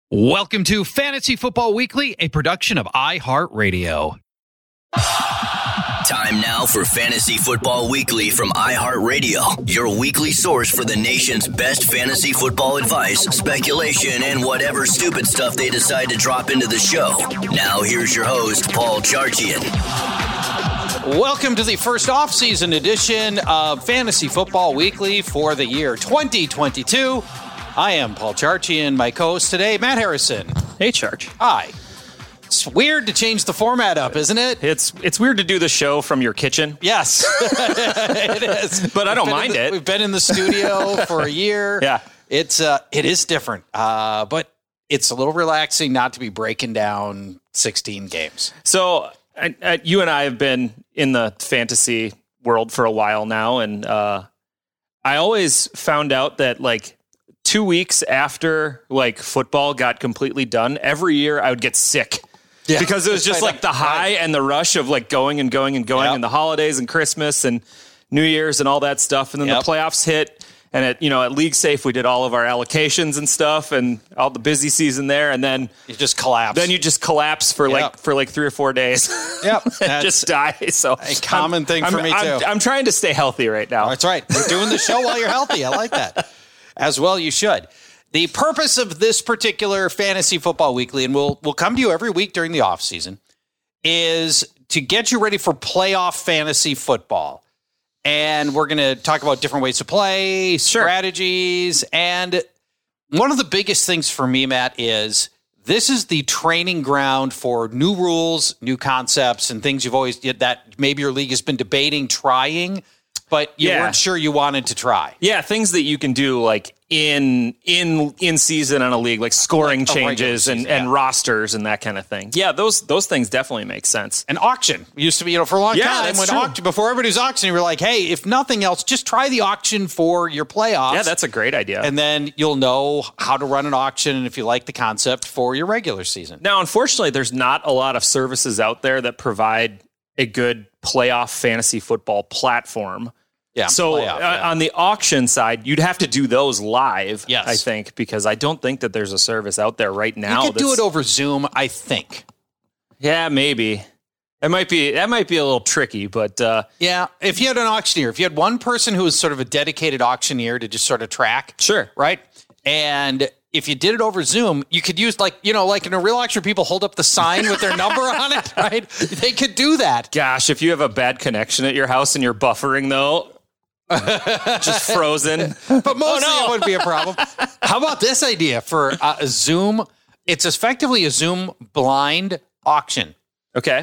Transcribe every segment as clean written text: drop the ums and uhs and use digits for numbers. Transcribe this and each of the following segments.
Welcome to Fantasy Football Weekly, a production of iHeartRadio. Time now for Fantasy Football Weekly from iHeartRadio, your weekly source for the nation's best fantasy football advice, speculation, and whatever stupid stuff they decide to drop into the show. Now here's your host, Paul Charchian. Welcome to the first off-season edition of Fantasy Football Weekly for the year 2022. I am Paul Charchian, my co-host today, Matt Harrison. Hey, Charch. Hi. It's weird to change the format up, isn't it? It's weird to do the show from your kitchen. Yes, it is. But I don't mind it. We've been in the studio for a year. Yeah. It is different, but it's a little relaxing not to be breaking down 16 games. So you and I have been in the fantasy world for a while now, and I always found out that, like, 2 weeks after, like, football got completely done, every year I would get sick. Yeah. Because it was just like the high and the rush of, like, going and the holidays and Christmas and New Year's and all that stuff. And then the playoffs hit, and at League Safe, we did all of our allocations and stuff and all the busy season there. And then you just collapse. Then you just collapse for like 3 or 4 days. Yep. And just die. So a common thing for me too. I'm trying to stay healthy right now. That's right. You're doing the show while you're healthy. I like that. As well, you should. The purpose of this particular Fantasy Football Weekly, and we'll come to you every week during the offseason, is to get you ready for playoff fantasy football. And we're going to talk about different ways to play, strategies. And one of the biggest things for me, Matt, is this is the training ground for new rules, new concepts, and things you've always that maybe your league has been debating, trying, but you weren't sure you wanted to try. Yeah, things that you can do like in season on a league, like scoring changes and rosters and that kind of thing. Yeah, those things definitely make sense. An auction used to be, for a long time when before everybody's auctioning, we were like, hey, if nothing else, just try the auction for your playoffs. Yeah, that's a great idea. And then you'll know how to run an auction and if you like the concept for your regular season. Now, unfortunately, there's not a lot of services out there that provide a good playoff fantasy football platform. Yeah. So on the auction side, you'd have to do those live, yes. I think, because I don't think that there's a service out there right now. You could do it over Zoom, I think. Yeah, maybe. That might be a little tricky, but yeah, if you had an auctioneer, if you had one person who was sort of a dedicated auctioneer to just sort of track, sure, right? And if you did it over Zoom, you could use like in a real auction, people hold up the sign with their number on it, right? They could do that. Gosh, if you have a bad connection at your house and you're buffering though, just frozen. But mostly it wouldn't be a problem. How about this idea for a Zoom? It's effectively a Zoom blind auction. Okay.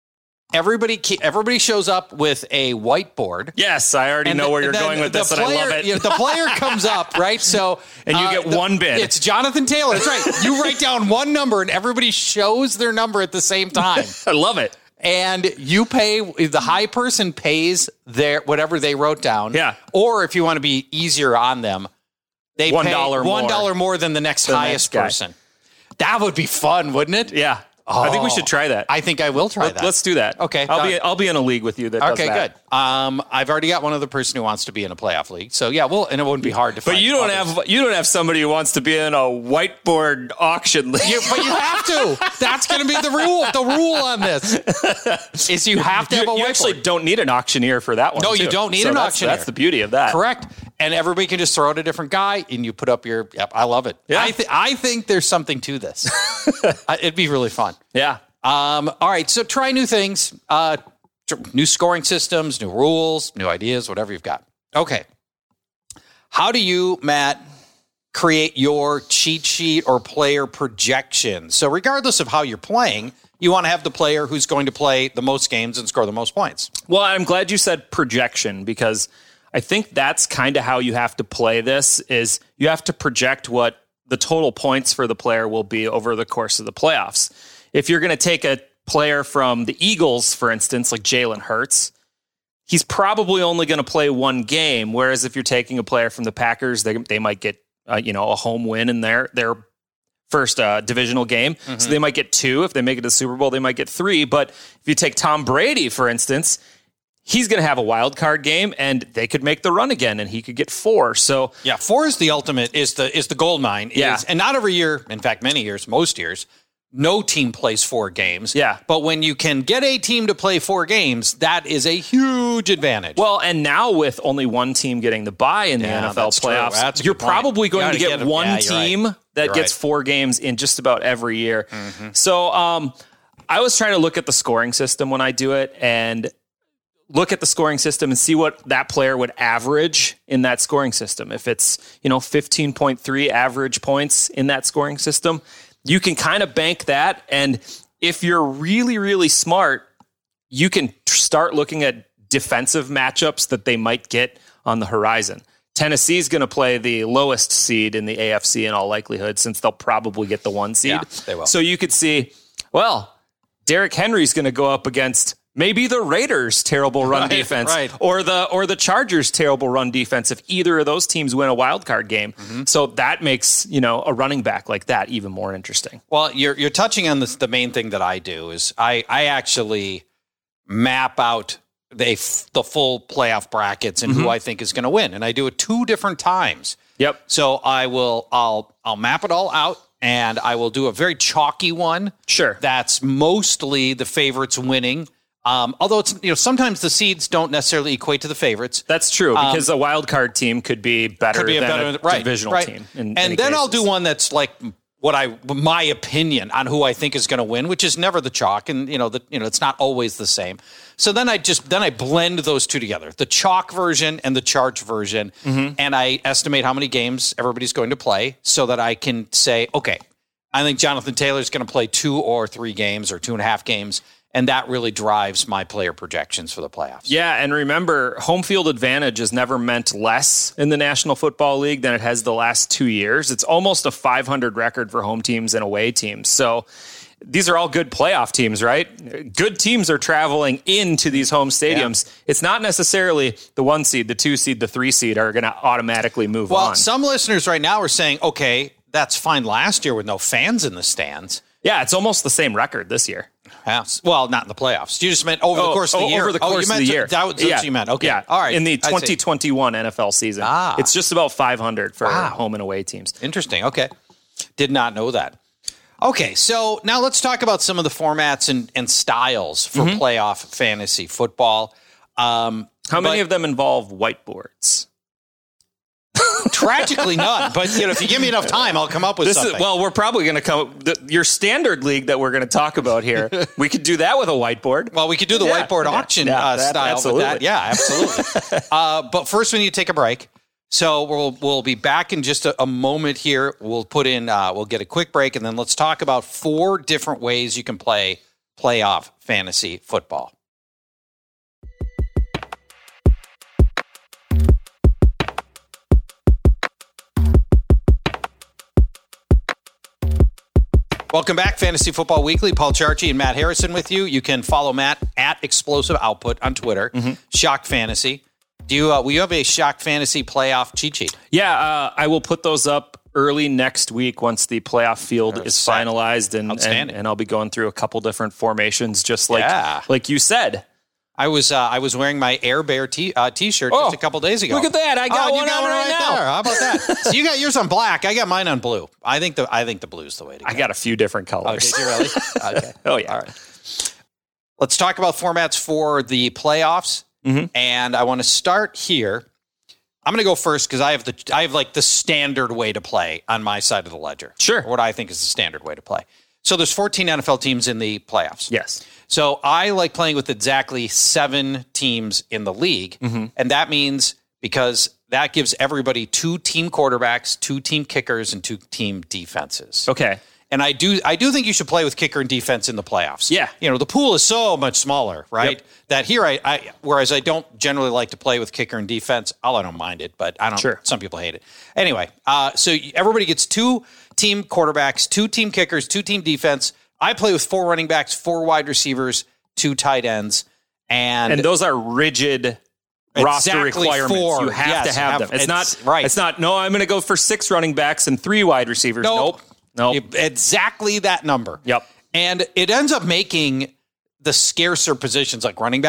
Everybody shows up with a whiteboard. Yes, I already know where you're going with this, and I love it. The player comes up, right? So, and you get one bid. It's Jonathan Taylor. That's right. You write down one number, and everybody shows their number at the same time. I love it. And you pay, the high person pays their whatever they wrote down. Yeah. Or if you want to be easier on them, they $1 pay more. $1 more than the next highest person. That would be fun, wouldn't it? Yeah. Oh, I think we should try that. I think I will try that. Let's do that. Okay. I'll be in a league with you that does that. Okay, good. I've already got one other person who wants to be in a playoff league. So yeah, and it wouldn't be hard to find. But you don't have somebody who wants to be in a whiteboard auction league. But you have to. That's going to be the rule. The rule on this is you have to have a whiteboard. You actually don't need an auctioneer for that one. No, you don't need an auctioneer. That's the beauty of that. Correct. And everybody can just throw out a different guy, and you put up your. Yep, I love it. Yeah. I think there's something to this. It'd be really fun. Yeah. All right, so try new things, new scoring systems, new rules, new ideas, whatever you've got. Okay. How do you, Matt, create your cheat sheet or player projection? So regardless of how you're playing, you want to have the player who's going to play the most games and score the most points. Well, I'm glad you said projection, because I think that's kind of how you have to play this, is you have to project what the total points for the player will be over the course of the playoffs. If you're going to take a player from the Eagles, for instance, like Jalen Hurts, he's probably only going to play one game. Whereas if you're taking a player from the Packers, they might get a home win in their first divisional game. Mm-hmm. So they might get 2. If they make it to the Super Bowl, they might get 3. But if you take Tom Brady, for instance, he's going to have a wild card game, and they could make the run again, and he could get 4. So 4 is the ultimate, is the gold mine. And not every year, in fact, many years, most years, no team plays 4 games. Yeah. But when you can get a team to play 4 games, that is a huge advantage. Well, and now with only one team getting the bye in the NFL playoffs, you're probably going to get one team that gets 4 games in just about every year. Mm-hmm. So I was trying to look at the scoring system when I do it, and look at the scoring system and see what that player would average in that scoring system. If it's, 15.3 average points in that scoring system, you can kind of bank that. And if you're really, really smart, you can start looking at defensive matchups that they might get on the horizon. Tennessee's going to play the lowest seed in the AFC in all likelihood, since they'll probably get the 1 seed. Yeah, they will. So you could see, well, Derrick Henry's going to go up against maybe the Raiders' terrible run defense, or the Chargers' terrible run defense if either of those teams win a wild card game. Mm-hmm. So that makes a running back like that even more interesting. Well, you're touching on the main thing that I do is I actually map out the full playoff brackets and who I think is going to win, and I do it 2 different times. Yep. So I'll map it all out. And I will do a very chalky one. Sure. That's mostly the favorites winning. Although it's sometimes the seeds don't necessarily equate to the favorites. That's true, because a wild card team could be better than a divisional team. And then I'll do one that's like my opinion on who I think is going to win, which is never the chalk, and it's not always the same. So then I blend those 2 together, the chalk version and the charge version, and I estimate how many games everybody's going to play, so that I can say, okay, I think Jonathan Taylor is going to play 2 or 3 games or 2.5 games. And that really drives my player projections for the playoffs. Yeah, and remember, home field advantage has never meant less in the National Football League than it has the last 2 years. It's almost a 500 record for home teams and away teams. So these are all good playoff teams, right? Good teams are traveling into these home stadiums. Yeah. It's not necessarily the 1 seed, the 2 seed, the 3 seed are going to automatically move on. Well, some listeners right now are saying, okay, that's fine last year with no fans in the stands. Yeah, it's almost the same record this year. Yeah. Well, not in the playoffs. You just meant over the course of the year. Over the course of the year. That's what you meant. Okay. Yeah. All right. In the 2021 NFL season. It's just about 500 for home and away teams. Interesting. Okay. Did not know that. Okay. So now let's talk about some of the formats and styles for playoff fantasy football. How many of them involve whiteboards? Tragically none, but if you give me enough time, I'll come up with something. We're probably going to come your standard league that we're going to talk about here. We could do that with a whiteboard. Well, we could do the whiteboard auction style absolutely. with that. Yeah, absolutely. But first, we need to take a break. So we'll be back in just a moment here. We'll we'll get a quick break, and then let's talk about 4 different ways you can play playoff fantasy football. Welcome back, Fantasy Football Weekly. Paul Charchi and Matt Harrison with you. You can follow Matt at Explosive Output on Twitter. Shock Fantasy. Will you have a Shock Fantasy playoff cheat sheet? Yeah, I will put those up early next week once the playoff field is finalized, and I'll be going through a couple different formations, just like you said. I was wearing my Air Bear t-shirt just a couple days ago. Look at that! I got one on right now. There. How about that? So you got yours on black. I got mine on blue. I think the blue's the way to go. I got a few different colors. Oh, did you really? Okay. Oh yeah. All right. Let's talk about formats for the playoffs, and I want to start here. I'm going to go first because I have like the standard way to play on my side of the ledger. Sure. What I think is the standard way to play. So there's 14 NFL teams in the playoffs. Yes. So I like playing with exactly 7 teams in the league. And that means because that gives everybody 2 team quarterbacks, 2 team kickers, and 2 team defenses. Okay. And I do think you should play with kicker and defense in the playoffs. Yeah. The pool is so much smaller, right? Yep. That here whereas I don't generally like to play with kicker and defense, I don't mind it, but I don't. Sure. Some people hate it. Anyway, so everybody gets 2 team quarterbacks, 2 team kickers, 2 team defense. I play with 4 running backs, 4 wide receivers, 2 tight ends, and those are rigid roster requirements. 4. You have to have them. It's not right. It's not. No, I'm going to go for 6 running backs and 3 wide receivers. Nope. Exactly that number. Yep. And it ends up making the scarcer positions like running back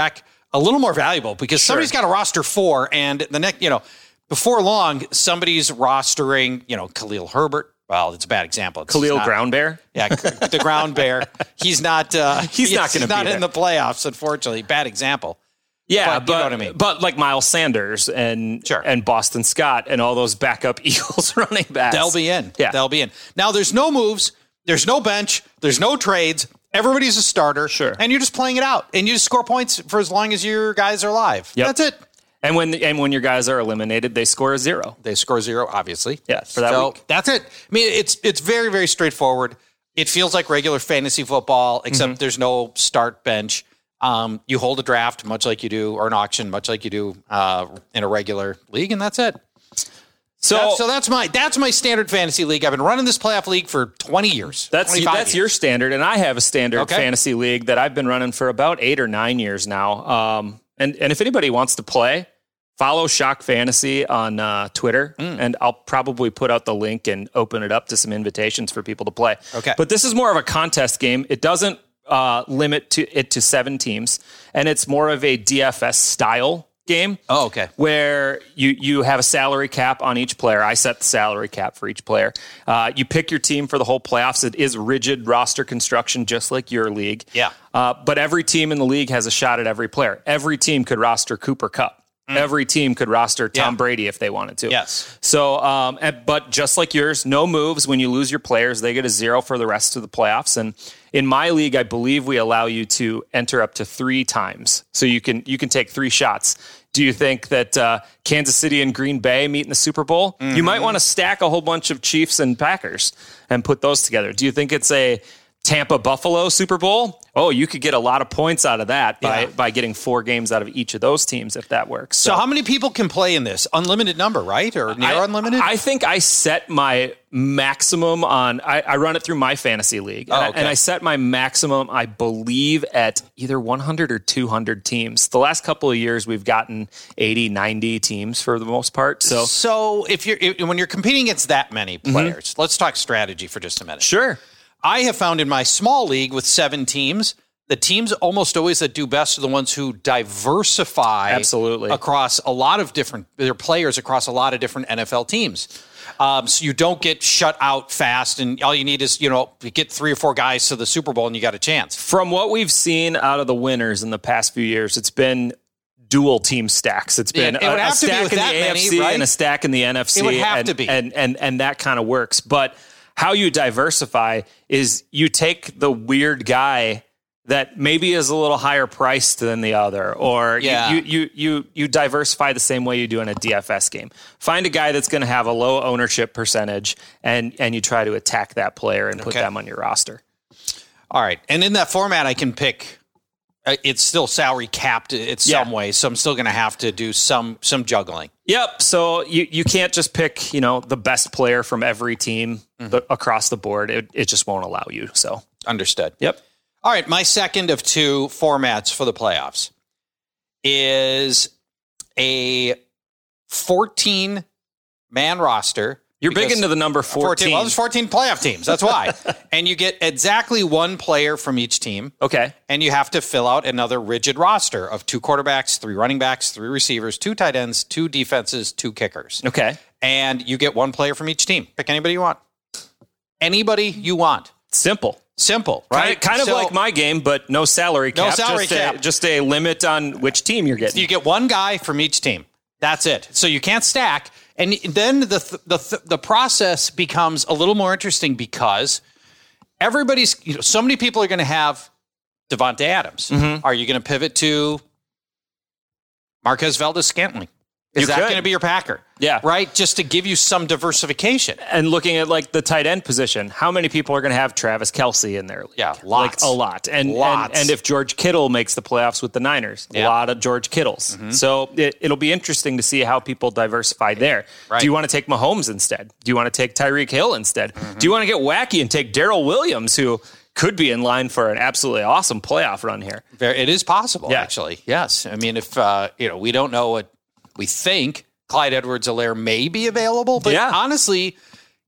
a little more valuable because somebody's got to roster 4, and the next, before long, somebody's rostering, Khalil Herbert. Well, it's a bad example. Khalil Ground Bear. Yeah, the Ground Bear. He's not. He's not in the playoffs, unfortunately. Bad example. Yeah, but you know what I mean. But like Miles Sanders and Boston Scott and all those backup Eagles running backs, they'll be in. Yeah, they'll be in. Now, there's no moves. There's no bench. There's no trades. Everybody's a starter. Sure, and you're just playing it out, and you just score points for as long as your guys are alive. Yep. That's it. And when your guys are eliminated, they score a 0. They score 0, obviously. Yeah, for that week. That's it. I mean, it's very, very straightforward. It feels like regular fantasy football, except there's no start bench. You hold a draft much like you do, or an auction much like you do in a regular league, and that's it. So that's my standard fantasy league. I've been running this playoff league for 20 years. That's your standard, and I have a standard fantasy league that I've been running for about 8 or 9 years now. And if anybody wants to play, follow Shock Fantasy on Twitter, and I'll probably put out the link and open it up to some invitations for people to play. Okay. But this is more of a contest game. It doesn't limit it to 7 teams, and it's more of a DFS style game. Oh, okay. Where you have a salary cap on each player. I set the salary cap for each player. You pick your team for the whole playoffs. It is rigid roster construction, just like your league. Yeah. But every team in the league has a shot at every player. Every team could roster Cooper Kupp. Every team could roster Tom Brady if they wanted to. Yes. So, but just like yours, no moves. When you lose your players, they get a 0 for the rest of the playoffs. And in my league, I believe we allow you to enter up to 3 times. So you can take 3 shots. Do you think that Kansas City and Green Bay meet in the Super Bowl? You might want to stack a whole bunch of Chiefs and Packers and put those together. Do you think it's a Tampa-Buffalo Super Bowl? Oh, you could get a lot of points out of that by getting 4 games out of each of those teams if that works. So how many people can play in this? Unlimited number, right? Or near unlimited? I think I set my maximum on, I run it through my fantasy league. And I set my maximum, I believe, at either 100 or 200 teams. The last couple of years, we've gotten 80, 90 teams for the most part. So when you're competing against that many players, let's talk strategy for just a minute. Sure. I have found in my small league with 7 teams, the teams almost always that do best are the ones who diversify across a lot of their players across a lot of different NFL teams. So you don't get shut out fast, and all you need is, get 3 or 4 guys to the Super Bowl and you got a chance. From what we've seen out of the winners in the past few years, it's been dual team stacks. It's been a stack in the AFC and a stack in the NFC. It would have to be. And that kind of works. But how you diversify is you take the weird guy that maybe is a little higher priced than the other, or you diversify the same way you do in a DFS game. Find a guy that's going to have a low ownership percentage, and you try to attack that player and put them on your roster. All right. And in that format, I can pick. It's still salary capped in some way, so I'm still going to have to do some juggling. Yep. So you can't just pick the best player from every team across the board. It just won't allow you. So understood. Yep. All right. My second of 2 formats for the playoffs is a 14-man roster. You're big into the number 14. Well, there's 14 playoff teams. That's why. And you get exactly 1 player from each team. Okay. And you have to fill out another rigid roster of 2 quarterbacks, 3 running backs, 3 receivers, 2 tight ends, 2 defenses, 2 kickers. Okay. And you get 1 player from each team. Pick anybody you want. Anybody you want. Simple, right? Kind of like my game, but no salary cap. Just a limit on which team you're getting. You get 1 guy from each team. That's it. So you can't stack. And then the process becomes a little more interesting because everybody's, so many people are going to have Devontae Adams. Are you going to pivot to Marquez Valdes-Scantling? Is that going to be your Packer? Yeah. Right? Just to give you some diversification. And looking at like the tight end position, how many people are going to have Travis Kelce in their league? Yeah, lots. Like a lot. And if George Kittle makes the playoffs with the Niners, a lot of George Kittles. So it'll be interesting to see how people diversify there. Right. Do you want to take Mahomes instead? Do you want to take Tyreek Hill instead? Do you want to get wacky and take Darrell Williams, who could be in line for an absolutely awesome playoff run here? It is possible, actually. Yes. I mean, if we don't know what we think Clyde Edwards-Helaire may be available, but honestly,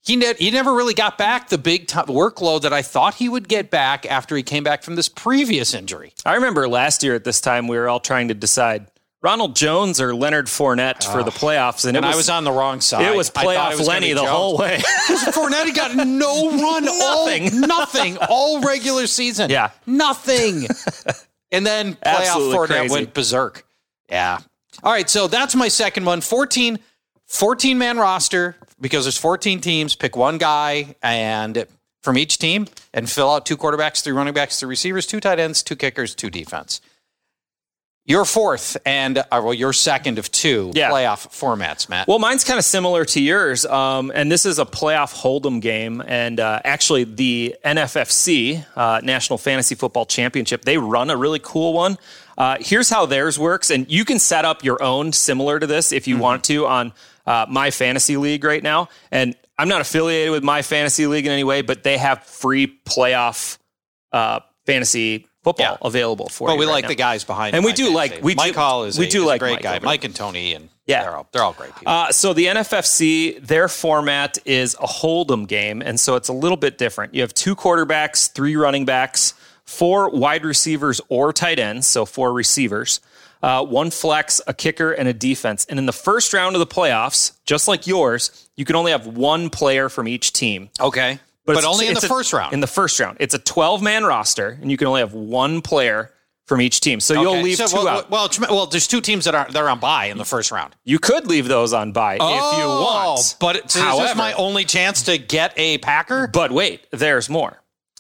he never really got back the big workload that I thought he would get back after he came back from this previous injury. I remember last year at this time, we were all trying to decide Ronald Jones or Leonard Fournette for the playoffs. And I was on the wrong side. It was playoff Lenny the whole way. Fournette got no run. Nothing. All regular season. Yeah. Nothing. And then playoff Fournette went berserk. Yeah. All right, so that's my second one. 14-man roster, because there's 14 teams. Pick one guy and from each team and fill out 2 quarterbacks, 3 running backs, 3 receivers, 2 tight ends, 2 kickers, 2 defense. Your fourth and your second of 2 playoff formats, Matt. Well, mine's kind of similar to yours, and this is a playoff hold'em game. And actually, the NFFC, National Fantasy Football Championship, they run a really cool one. Here's how theirs works, and you can set up your own similar to this if you want to on My Fantasy League right now. And I'm not affiliated with My Fantasy League in any way, but they have free playoff fantasy football available for you. But we right like now. the guys behind. And we do like Mike Hall is a great Mike guy. over. Mike and Tony, and they're all great people. So the NFFC, their format is a hold'em game, and so it's a little bit different. You have 2 quarterbacks, 3 running backs, 4 wide receivers or tight ends, so 4 receivers, 1 flex, a kicker, and a defense. And in the first round of the playoffs, just like yours, you can only have 1 player from each team. Okay. But only in the first round. In the first round. It's a 12-man roster, and you can only have 1 player from each team. So you'll leave 2 out. Well, there's 2 teams that are on bye in the first round. You could leave those on bye if you want. But is this my only chance to get a Packer? But wait, there's more.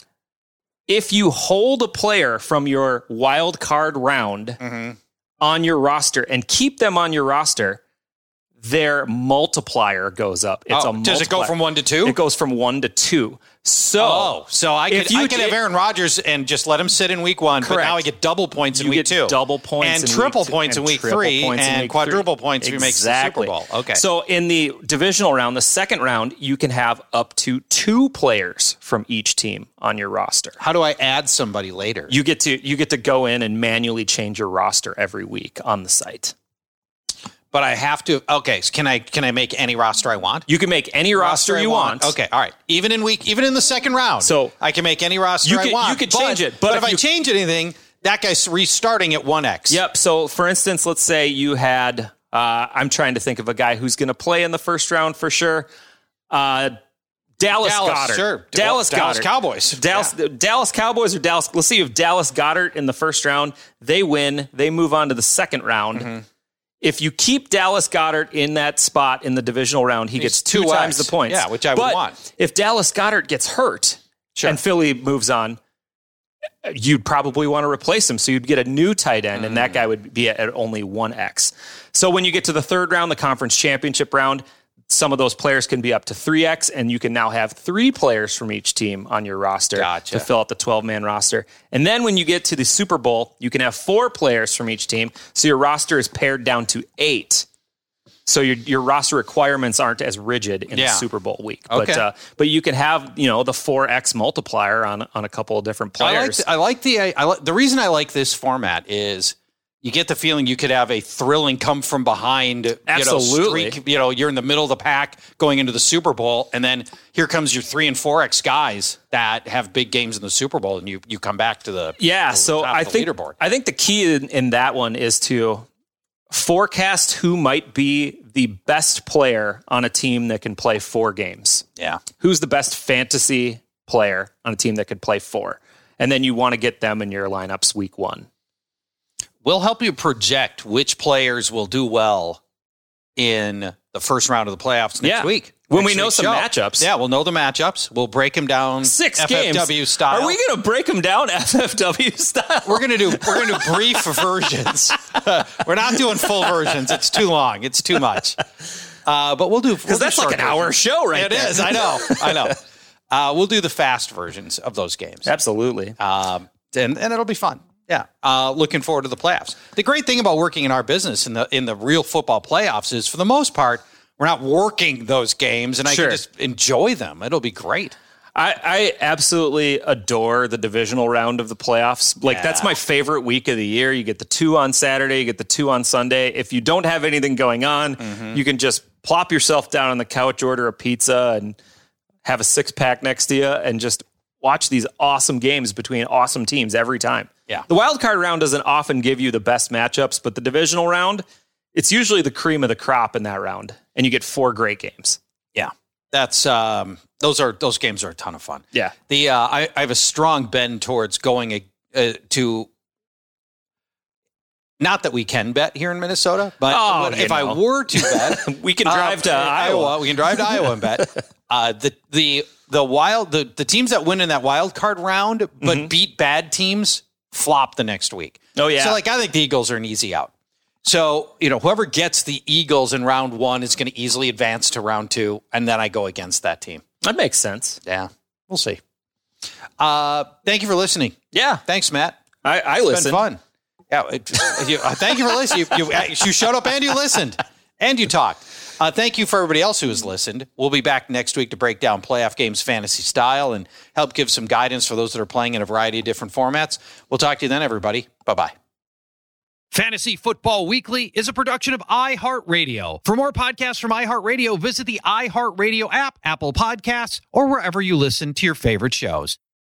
If you hold a player from your wild card round on your roster and keep them on your roster, their multiplier goes up. It's a multiplier. Does it go from 1 to 2? It goes from 1 to 2. So I could have Aaron Rodgers and just let him sit in week 1, but now I get double points in week 2. Double points and triple points in week 3 and quadruple points if he makes the Super Bowl. Okay. So in the divisional round, the second round, you can have up to 2 players from each team on your roster. How do I add somebody later? You get to go in and manually change your roster every week on the site. But I have to. Okay, so can I make any roster I want? You can make any roster you want. Okay, all right. Even in the second round, so I can make any roster I want. You can change it, but if I change anything, that guy's restarting at 1x. Yep. So for instance, let's say you had. I'm trying to think of a guy who's going to play in the first round for sure. Dallas Goedert. Sure. Dallas Cowboys. Dallas Cowboys or Dallas. Let's see if Dallas Goedert in the first round, they win. They move on to the second round. Mm-hmm. If you keep Dallas Goedert in that spot in the divisional round, he gets 2 times the points. Yeah, which I would want. If Dallas Goedert gets hurt and Philly moves on, you'd probably want to replace him. So you'd get a new tight end, and that guy would be at only 1x. So when you get to the third round, the conference championship round, some of those players can be up to 3x, and you can now have 3 players from each team on your roster to fill out the 12-man roster. And then when you get to the Super Bowl, you can have 4 players from each team, so your roster is pared down to 8. So your roster requirements aren't as rigid in the Super Bowl week. Okay. But you can have the 4x multiplier on a couple of different players. The reason I like this format is you get the feeling you could have a thrilling come from behind, Absolutely. Streak. You're in the middle of the pack going into the Super Bowl, and then here comes your 3 and 4x guys that have big games in the Super Bowl, and you come back to the so top I of the think leaderboard. I think the key in that one is to forecast who might be the best player on a team that can play 4 games. Yeah, who's the best fantasy player on a team that can play 4, and then you want to get them in your lineups week 1. We'll help you project which players will do well in the first round of the playoffs next week. When we know some matchups. Yeah, we'll know the matchups. We'll break them down 6 FFW games. style. Are we going to break them down FFW style? We're going to do brief versions. We're not doing full versions. It's too long. It's too much. But we'll do because that's like an hour show, right? It is. I know. We'll do the fast versions of those games. Absolutely. And it'll be fun. Yeah, looking forward to the playoffs. The great thing about working in our business in the real football playoffs is, for the most part, we're not working those games, and I can just enjoy them. It'll be great. I absolutely adore the divisional round of the playoffs. That's my favorite week of the year. You get the 2 on Saturday, you get the 2 on Sunday. If you don't have anything going on, you can just plop yourself down on the couch, order a pizza, and have a 6-pack next to you, and just watch these awesome games between awesome teams every time. Yeah. The wild card round doesn't often give you the best matchups, but the divisional round, it's usually the cream of the crop in that round, and you get 4 great games. Yeah. That's those games are a ton of fun. Yeah. I have a strong bend towards going to, not that we can bet here in Minnesota, but if I were to bet, we can drive to Iowa. We can drive to Iowa and bet. The teams that win in that wild card round but beat bad teams flop the next week. Oh yeah. So I think the Eagles are an easy out. So, whoever gets the Eagles in round 1 is going to easily advance to round 2, and then I go against that team. That makes sense. Yeah, we'll see. Thank you for listening. Yeah. Thanks, Matt. I listened. It's been fun. Yeah. Thank you for listening. You showed up and you listened and you talked. Thank you for everybody else who has listened. We'll be back next week to break down playoff games fantasy style and help give some guidance for those that are playing in a variety of different formats. We'll talk to you then, everybody. Bye-bye. Fantasy Football Weekly is a production of iHeartRadio. For more podcasts from iHeartRadio, visit the iHeartRadio app, Apple Podcasts, or wherever you listen to your favorite shows.